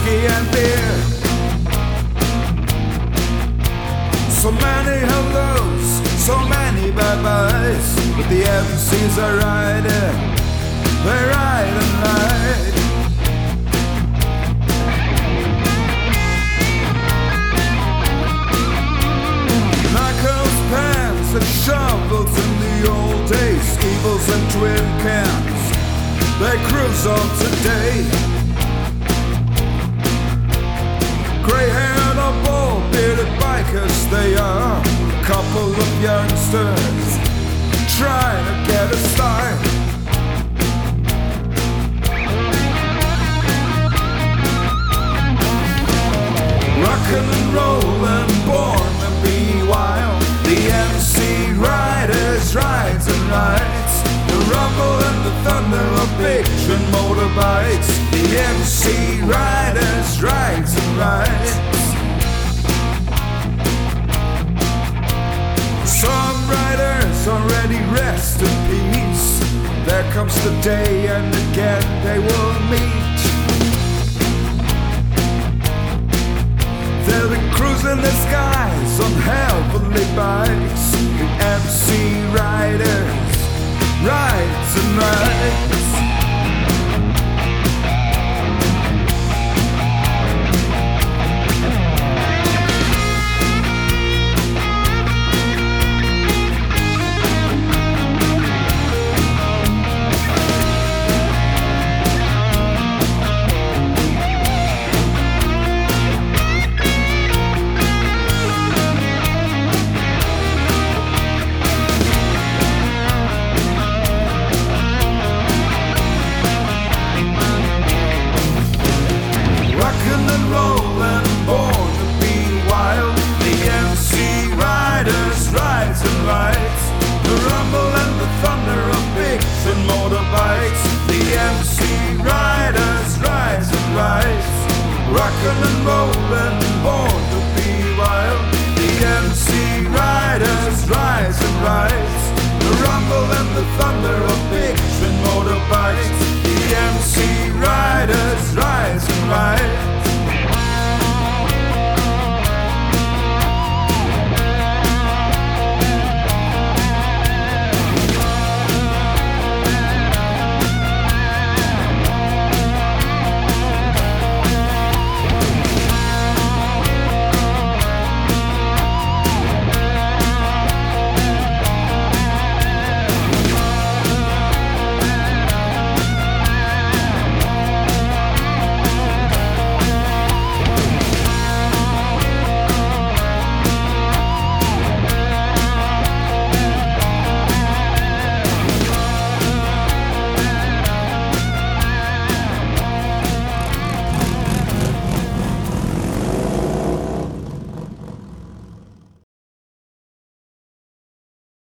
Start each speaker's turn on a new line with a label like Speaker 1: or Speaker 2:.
Speaker 1: whiskey and beer. So many hellos, so many bye-byes, but the MCs are riding, they ride and ride. Knuckles, pants and shovels in the old days, evils and twin cans, they cruise on today. Grey-haired or bald-bearded bikers they are, a couple of youngsters trying to get a start. Rockin' and rollin', born to be wild. The MC riders, rides and rides. The rumble and the thunder of big twin motorbikes. The MC riders, rides and rides. Some riders already rest in peace. There comes the day and again they will meet. They'll be cruising the skies on heavenly bikes. The MC riders, rides and rides. Rockin' and rollin', born to be wild. The MC riders, rides and rides. The rumble and the thunder of big twin motorbikes. The MC riders, rides and rides.